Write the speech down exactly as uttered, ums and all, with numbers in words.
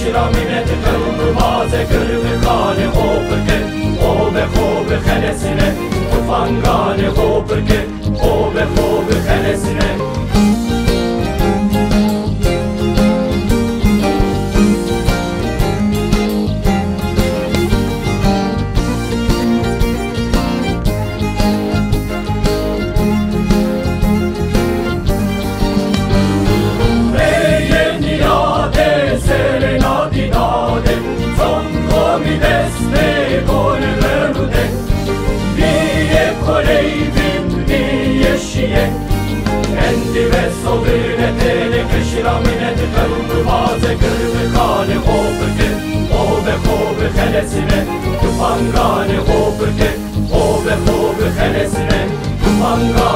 کشرامینت قلب باز گرم خانه خوب که خوب خوب خلصینه تفنگان خوب که خوب خوب خلصینه Endi ve sovrineteli keşiraminet kalındı bazı gırgı kani hopırke Ove hove helesine Tufangani hopırke Ove hove helesine Tufangani